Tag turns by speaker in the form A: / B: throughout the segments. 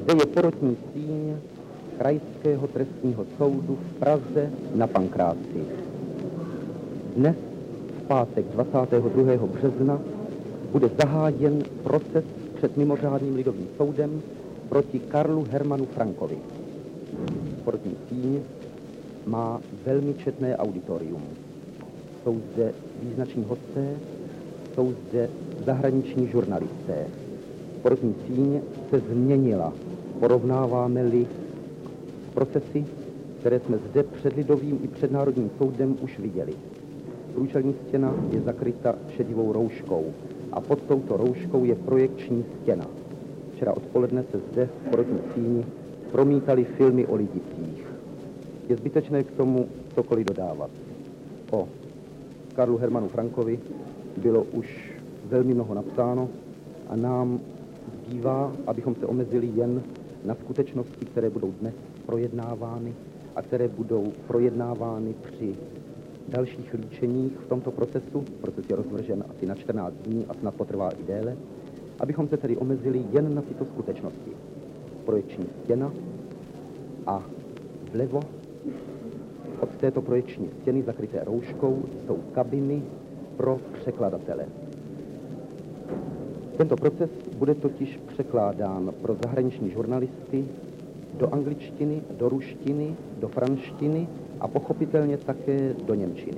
A: Zde je porotní síň Krajského trestního soudu v Praze na Pankráci. Dnes, v pátek 22. března, bude zahájen proces před mimořádným lidovým soudem proti Karlu Hermanu Frankovi. Porotní síň má velmi četné auditorium. Jsou zde význační hosté, jsou zde zahraniční žurnalisté. Porotní síň se změnila, porovnáváme-li procesy, které jsme zde před lidovým i před Národním soudem už viděli. Průčelní stěna je zakryta šedivou rouškou a pod touto rouškou je projekční stěna. Včera odpoledne se zde v porotní síni promítaly filmy o lidicích. Je zbytečné k tomu cokoliv dodávat. O Karlu Hermanu Frankovi bylo už velmi mnoho napsáno a nám zbývá, abychom se omezili jen na skutečnosti, které budou dnes projednávány a které budou projednávány při dalších líčeních v tomto procesu. Proces je rozvržen asi na 14 dní a snad potrvá i déle. Abychom se tedy omezili jen na tyto skutečnosti. Projekční stěna a vlevo od této projekční stěny zakryté rouškou jsou kabiny pro překladatele. Tento proces bude totiž překládán pro zahraniční žurnalisty do angličtiny, do ruštiny, do franštiny a pochopitelně také do němčiny.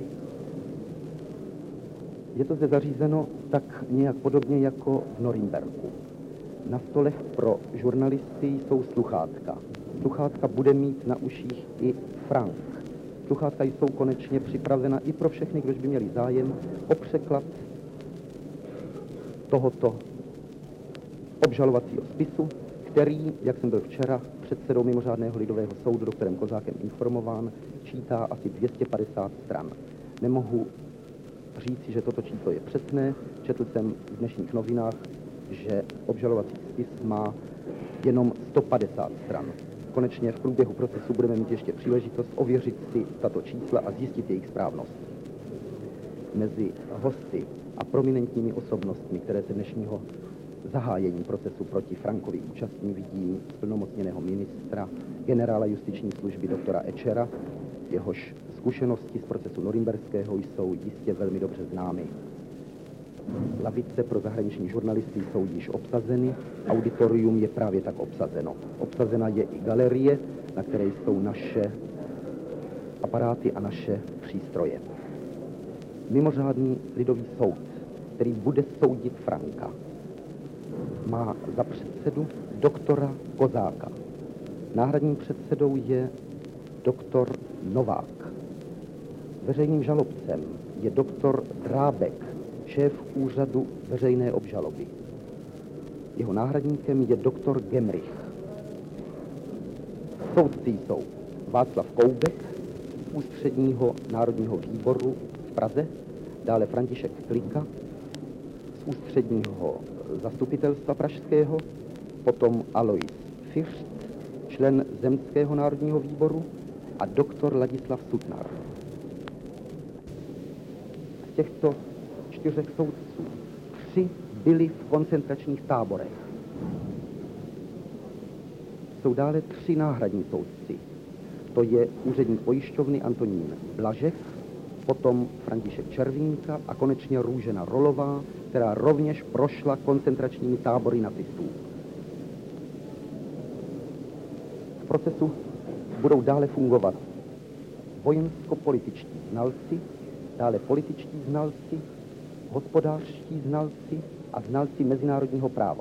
A: Je to zde zařízeno tak nějak podobně jako v Norimberku. Na stolech pro žurnalisty jsou sluchátka. Sluchátka bude mít na uších i Frank. Sluchátka jsou konečně připravena i pro všechny, kdož by měli zájem o překlad tohoto obžalovacího spisu, který, jak jsem byl včera předsedou mimořádného lidového soudu doktorem Kozákem informován, čítá asi 250 stran. Nemohu říci, že toto číslo je přesné. Četl jsem v dnešních novinách, že obžalovací spis má jenom 150 stran. Konečně v průběhu procesu budeme mít ještě příležitost ověřit si tato čísla a zjistit jejich správnost. Mezi hosty a prominentními osobnostmi, které se dnešního zahájení procesu proti Frankovi účastní, vidím splnomocněného ministra, generála justiční služby doktora Ečera, jehož zkušenosti z procesu norimberského jsou jistě velmi dobře známy. Lavice pro zahraniční žurnalisty jsou již obsazeny, auditorium je právě tak obsazeno. Obsazena je i galerie, na které jsou naše aparáty a naše přístroje. Mimořádný lidový soud, který bude soudit Franka, má za předsedu doktora Kozáka. Náhradním předsedou je doktor Novák. Veřejným žalobcem je doktor Drábek, šéf úřadu veřejné obžaloby. Jeho náhradníkem je doktor Gemrich. Soudci jsou Václav Koubek z Ústředního národního výboru v Praze, dále František Klika z Ústředního zastupitelstva pražského, potom Alois Fiřt, člen Zemského národního výboru a doktor Ladislav Sutnar. Z těchto 4 soudců 3 byli v koncentračních táborech. Jsou dále 3 náhradní soudci. To je úředník pojišťovny Antonín Blažek, potom František Červínka a konečně Růžena Rolová, která rovněž prošla koncentračními tábory nacistů. V procesu budou dále fungovat vojensko-političtí znalci, dále političtí znalci, hospodářští znalci a znalci mezinárodního práva.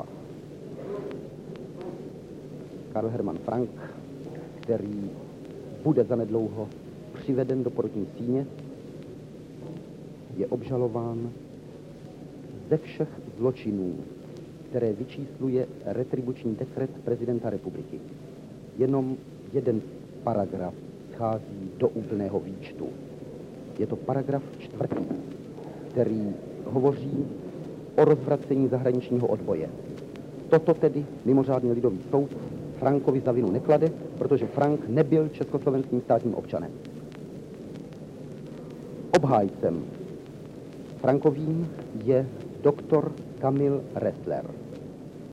A: Karl Hermann Frank, který bude zanedlouho přiveden do porotní síně, je obžalován ze všech zločinů, které vyčísluje retribuční dekret prezidenta republiky. Jenom jeden paragraf schází do úplného výčtu. Je to paragraf 4., který hovoří o rozvracení zahraničního odboje. Toto tedy mimořádný lidový soud Frankovi za vinu neklade, protože Frank nebyl československým státním občanem. Obhájcem Frankovým je doktor Kamil Ressler.